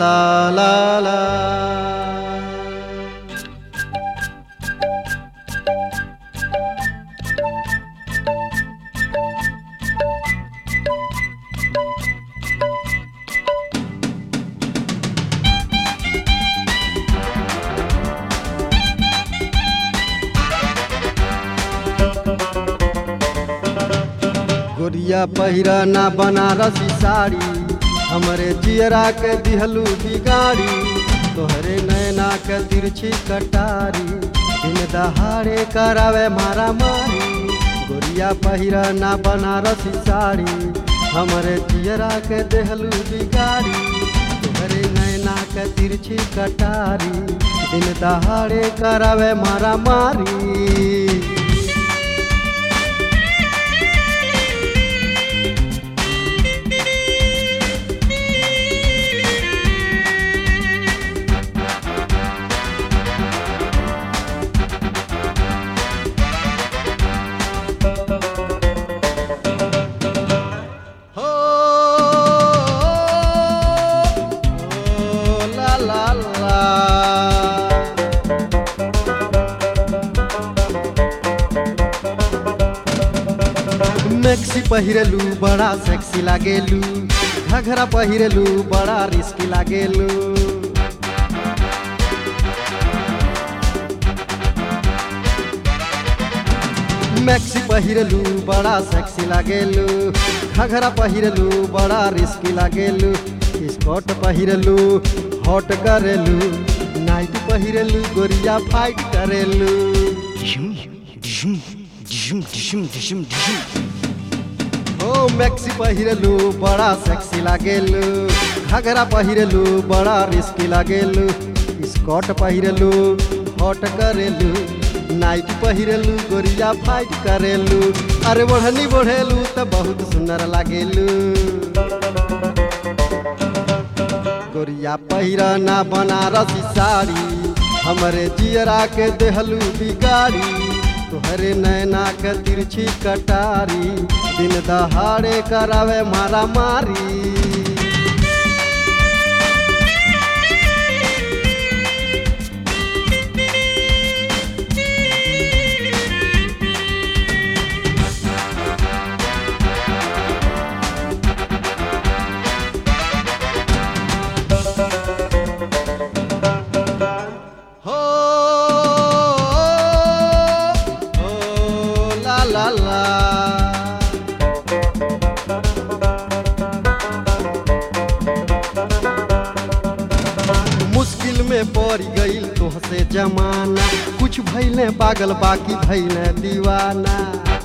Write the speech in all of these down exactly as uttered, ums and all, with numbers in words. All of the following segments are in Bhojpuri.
ला ला ला। गोरिया पहिरा ना बनारसी साड़ी, हमरे जियरा के दिहलू बिगाड़ी, तोहरे नैना के तिरछी कटारी, दिन दहाड़े करावे मारा मारी। गोरिया पहिरा ना बनारसी साड़ी, हमरे जियरा के दिहलू बिगाड़ी, तोहरे नैना के तिरछी कटारी, दिन दहाड़े करावे मारा मारी। मैक्सी पहिरलू बड़ा सेक्सी लागेलू, घघरा पहिरलू बड़ा रिस्की लागेलू। मैक्सी पहिरलू बड़ा सेक्सी लागेलू, घघरा पहिरलू बड़ा रिस्की लागेलू। स्कर्ट पहिरलू हॉट करेलू, नाइट पहिरलू गोरिया फाइट करेलू। ओ मैक्सी पहिरलू बड़ा सेक्सी लागेलू, घघरा पहिरलू बड़ा रिस्की लागेलू। स्कर्ट पहिरलू हॉट करेलू, नाइट पहिरलू गोरिया फाइट करेलू। अरे बढ़नी बढ़ेलू तो बहुत सुंदर लागेलू। गोरिया पहिरा ना बनारसी साड़ी, हमरे जियरा के देहलू बिगाड़ी, तोहरे नैना के तिरछी कटारी, दिन दहाड़े करावे मारा मारी। ला ला मुश्किल में पड़ गईल तोहसे जमाना, कुछ भइले पागल बाकी भइले दीवाना।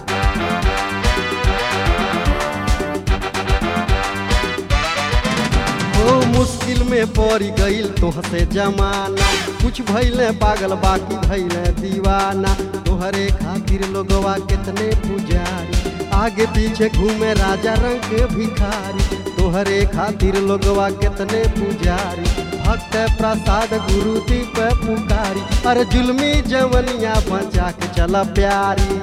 ओ मुश्किल में पड़ गईल तोहसे जमाना, कुछ भइले पागल बाकी भइले दीवाना। तोहरे खातिर लोगवा कितने पुजारी, आगे पीछे घूमे राजा रंग के भिखारी। तोहरे खातिर लोगवा कितने पुजारी, भक्त प्रसाद गुरु दीप पुकारी। अरे जुल्मी जवनिया बचा के चला प्यारी।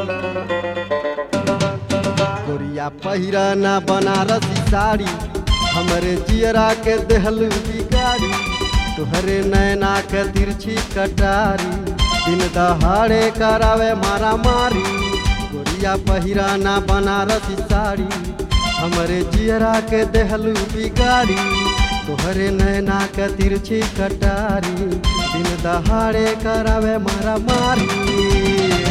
गोरिया पहिरा ना बनारसी साड़ी, हमरे जियरा के देहलू बिगाड़ी, तोहरे नैना के तिरछी कटारी, दिन दहाड़े करावे मारा मारी। गोरिया पहिरा ना बनारसी साड़ी, हमरे जियरा के देहलू बिगाड़ी, तोहरे नैना के तिरछी कटारी, दिन दहाड़े करावे मारा मारी।